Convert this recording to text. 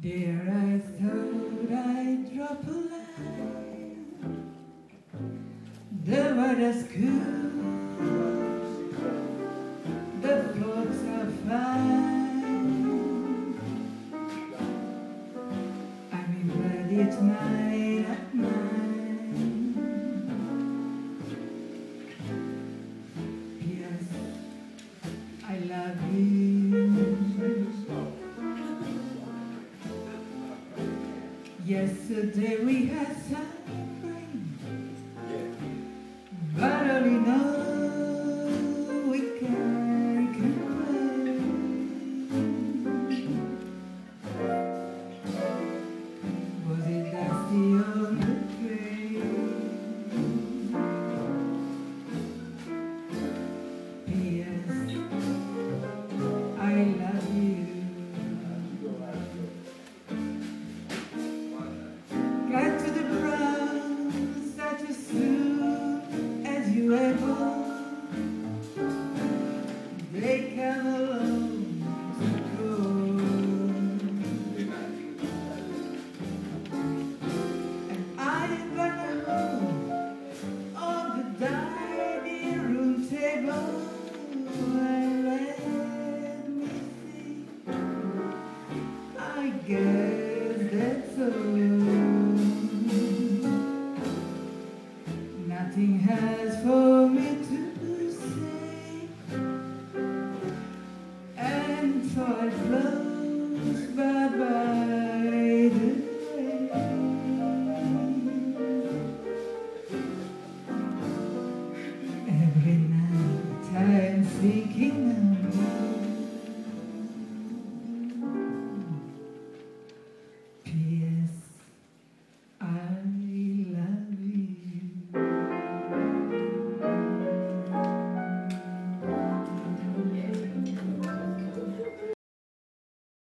There I thought I'd drop a line. The weather's cool, the folks are fine. I'm in bed each night at 9. Yes, I love you. Yesterday we had some rain, but all in all we can't complain. Was it dusty on the train? P.S. I love you. Got to the Bronx such as soon as you ever. They come along to go. And I'm gonna hold on the dining room table. And let me see, I guess that's all.